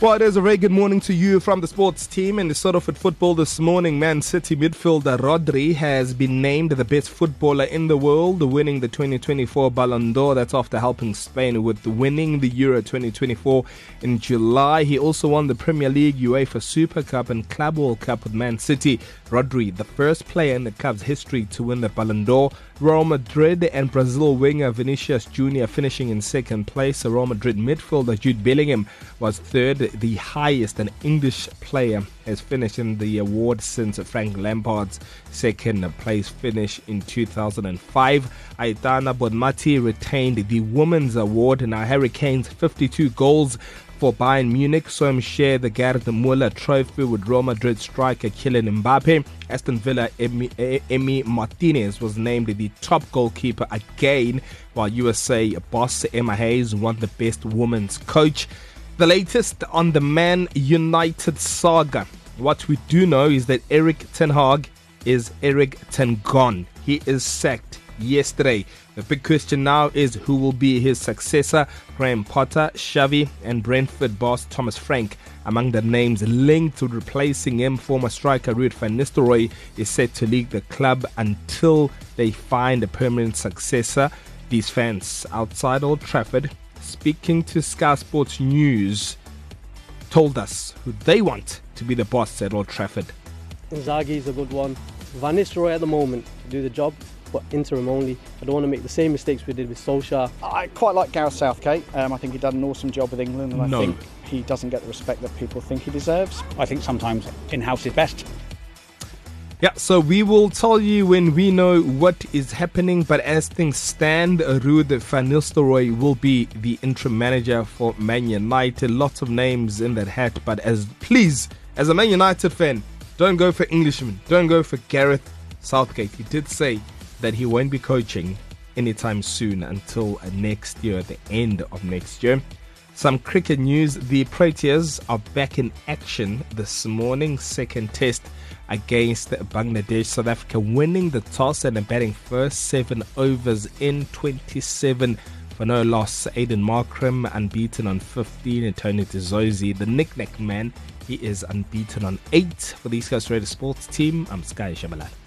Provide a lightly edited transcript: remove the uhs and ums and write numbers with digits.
Well, it is a very good morning to you from the sports team. And to start off with football this morning, Man City midfielder Rodri has been named the best footballer in the world, winning the 2024 Ballon d'Or. That's after helping Spain with winning the Euro 2024 in July. He also won the Premier League, UEFA Super Cup and Club World Cup with Man City. Rodri, the first player in the club's history to win the Ballon d'Or. Real Madrid and Brazil winger Vinicius Jr. finishing in second place. Real Madrid midfielder Jude Bellingham was third, the highest an English player has finished in the award since Frank Lampard's second place finish in 2005. Aitana Bonmati retained the Women's Award. Now Harry Kane's 52 goals for Bayern Munich saw him share the Gerd Muller trophy with Real Madrid striker Kylian Mbappe. Aston Villa Emi Martinez was named the top goalkeeper again, while USA boss Emma Hayes won the best women's coach. The latest on the Man United saga. What we do know is that Erik ten Hag is Erik ten gone. He is sacked yesterday. The big question now is who will be his successor. Graham Potter, Xavi and Brentford boss Thomas Frank among the names linked to replacing him. Former striker Ruud van Nistelrooy is set to leave the club until they find a permanent successor. These fans outside Old Trafford, speaking to Sky Sports News, told us who they want to be the boss at Old Trafford. Inzaghi is a good one. Van Nistelrooy at the moment to do the job, but interim only. I don't want to make the same mistakes we did with Solskjaer. I quite like Gareth Southgate. I think he done an awesome job with England, and I think he doesn't get the respect that people think he deserves. I think sometimes in-house is best. Yeah, so we will tell you when we know what is happening, but as things stand, Ruud van Nistelrooy will be the interim manager for Man United. Lots of names in that hat, but as a Man United fan, don't go for Englishman, don't go for Gareth Southgate. He did say that he won't be coaching anytime soon until next year, at the end of next year. Some cricket news. The Proteas are back in action this morning. Second test against Bangladesh. South Africa winning the toss and batting first. 7 overs in 27 for no loss. Aiden Markram unbeaten on 15. And Tony Tizosi, the knick-knack man, he is unbeaten on 8. For the East Coast Radio Sports team, I'm Sky Shabalala.